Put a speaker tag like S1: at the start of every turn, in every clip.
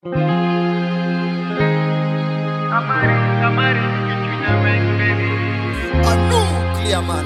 S1: A nuclear man.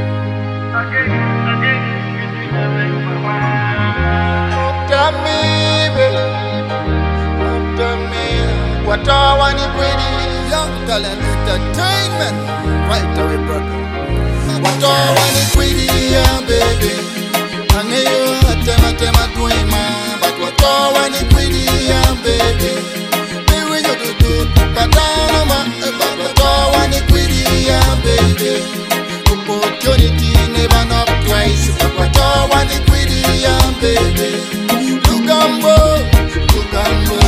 S1: Tell me, baby. Tell me what I want it with you. Young talent entertainment. Right away, brother. What I want it with you, baby. I know you tema doing man, but what I want it with you, baby. Baby, you do, but I know my, but what I want it with you, baby. Opportunity never not twice, but what I want it with you, baby. Lugambo.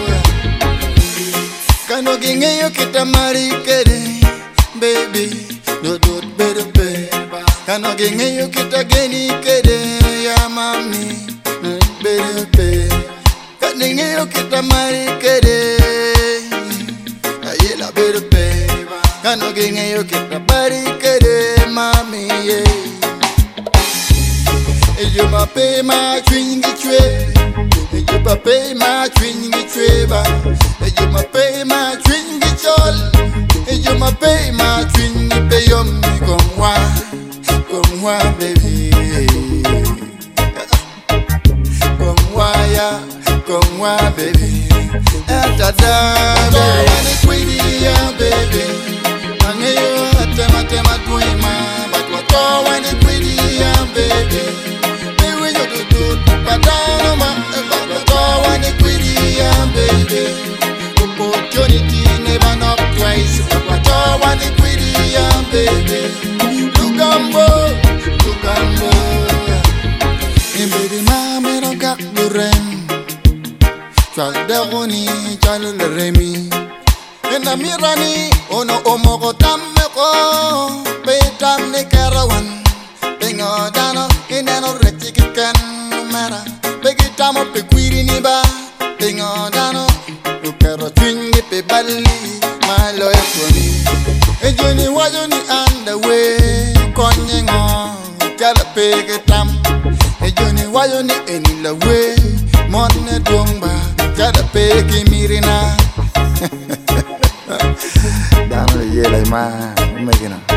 S1: Kano ginge yo kita mari kere, baby. No do it better, baby. Kano ginge yo kita geni kere, ya mami. Better, baby. Kano ginge yo kita mari kere, ayela better, baby. Kano ginge yo kita mari kere, mami, yeah. You ma pay my twingy tree. You ma pay my twingy tree. You ma pay my twingy chol. You ma pay my twingy pay me. Come wa, baby. Come wa, baby. Da, baby. Ange yo tema twima, but what I want it with you, baby. Opportunity never not twice, but what I want it with you, baby. Lugambo. Baby, mama don't got the rain. Chal deroni, chal remi. And a mirani, ono omoko tameko. Petam ne karawan. Bengo dano, inano retikikan mara. Begitamo pe quiriniba. Bengo dano. Pero twingi pe bali, my lawyer for me. E joni wajoni underway, konyengo, jala pege tam. E joni wajoni enila way, monne dongba, jala pege mirina. Dano ye like ma, making up.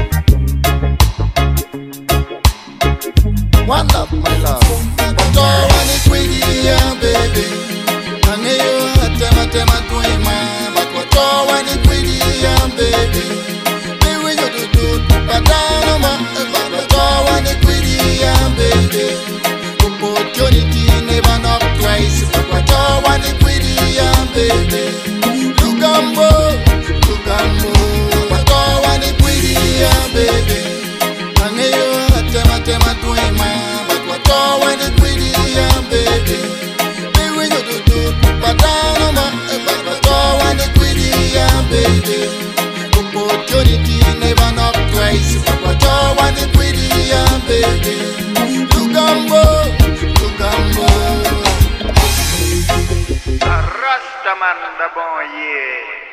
S1: One love, my love. But all I need with you, baby. I know you tema twima, but what I want it with you, baby. Baby, you do, but I know my, but what I want it with you, baby. Opportunity never not twice, but what I want it with you, baby. Lugambo. What I want it with you, baby. I know you tema twima, but what I want it with you, baby. Baby, you do, but I know my, but I want it with you, baby. Opportunity never not twice, but what I want it with you, baby. Lugambo.
S2: Rastaman da bon, yeah.